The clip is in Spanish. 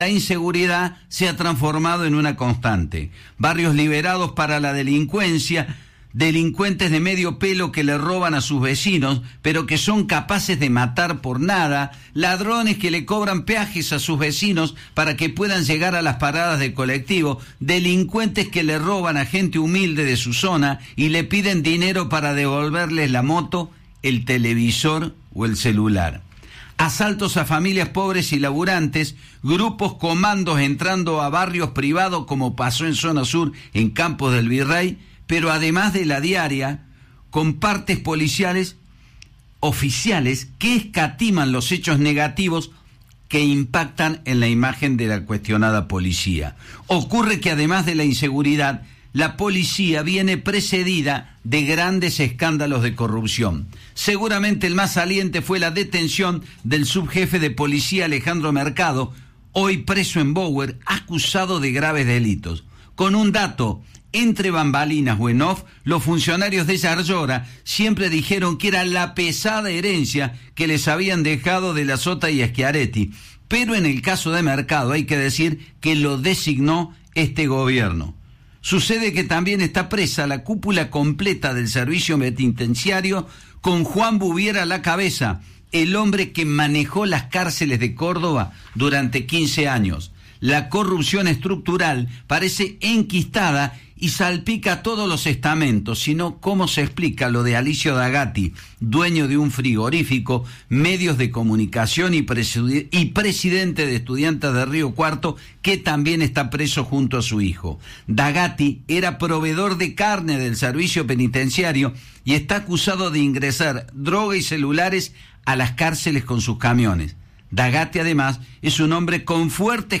La inseguridad se ha transformado en una constante. Barrios liberados para la delincuencia, delincuentes de medio pelo que le roban a sus vecinos, pero que son capaces de matar por nada, ladrones que le cobran peajes a sus vecinos para que puedan llegar a las paradas de colectivo, delincuentes que le roban a gente humilde de su zona y le piden dinero para devolverles la moto, el televisor o el celular. Asaltos a familias pobres y laburantes, grupos comandos entrando a barrios privados como pasó en Zona Sur, en Campos del Virrey, pero además de la diaria, con partes policiales oficiales que escatiman los hechos negativos que impactan en la imagen de la cuestionada policía. Ocurre que además de la inseguridad, la policía viene precedida de grandes escándalos de corrupción. Seguramente el más saliente fue la detención del subjefe de policía Alejandro Mercado, hoy preso en Bower, acusado de graves delitos. Con un dato, entre bambalinas o en off, los funcionarios de Yarlora siempre dijeron que era la pesada herencia que les habían dejado de la Sota y Schiaretti. Pero en el caso de Mercado hay que decir que lo designó este gobierno. Sucede que también está presa la cúpula completa del servicio penitenciario con Juan Bouvier a la cabeza, el hombre que manejó las cárceles de Córdoba durante 15 años. La corrupción estructural parece enquistada y salpica todos los estamentos, sino cómo se explica lo de Alicio Dagatti, dueño de un frigorífico, medios de comunicación y presidente de Estudiantes de Río Cuarto, que también está preso junto a su hijo. Dagatti era proveedor de carne del servicio penitenciario y está acusado de ingresar droga y celulares a las cárceles con sus camiones. Dagatti además es un hombre con fuertes